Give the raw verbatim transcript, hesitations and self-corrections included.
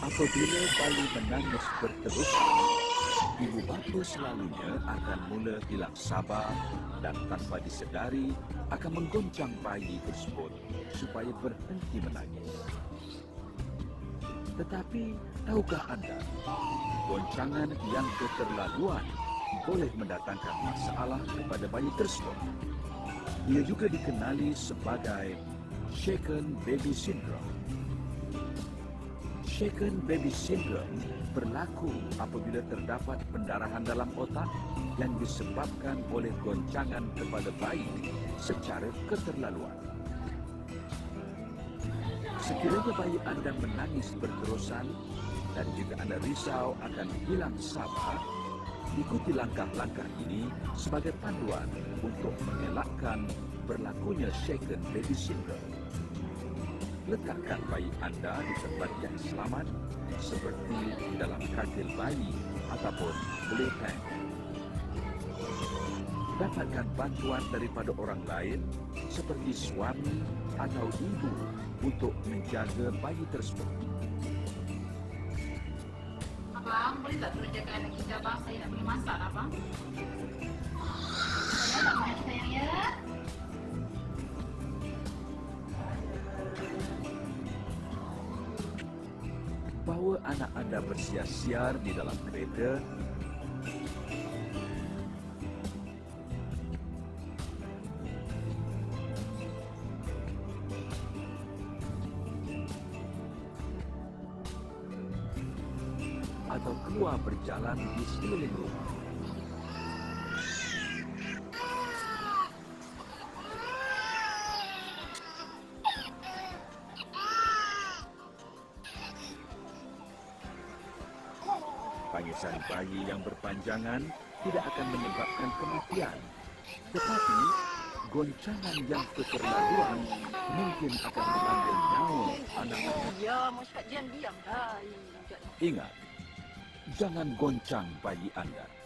Apabila bayi menangis berterusan, ibu bapa selalunya akan mula hilang sabar dan tanpa disedari akan menggoncang bayi tersebut supaya berhenti menangis. Tetapi, tahukah anda, goncangan yang keterlaluan boleh mendatangkan masalah kepada bayi tersebut. Ia juga dikenali sebagai shaken baby syndrome. Shaken baby syndrome berlaku apabila terdapat pendarahan dalam otak yang disebabkan oleh goncangan kepada bayi secara keterlaluan. Sekiranya bayi anda menangis berterusan dan jika anda risau akan hilang sabar, ikuti langkah-langkah ini sebagai panduan untuk mengelakkan berlakunya shaken baby syndrome. Letakkan bayi anda di tempat yang selamat seperti di dalam katil bayi ataupun playpen. Dapatkan bantuan daripada orang lain seperti suami atau ibu untuk menjaga bayi tersebut. Abang, boleh tak tolong jaga anak kita, abang? Saya nak pergi masak, abang. Saya tak main, sayang, ya? Bawa anak anda bersiar-siar di dalam kereta atau keluar berjalan di sekeliling rumah. Tangisan bayi yang berpanjangan tidak akan menyebabkan kematian, tetapi goncangan yang keterlaluan mungkin akan mengambil nyawa anak-anak. Ya, Muskat Jan, diam dah. Ingat, jangan goncang bayi anda.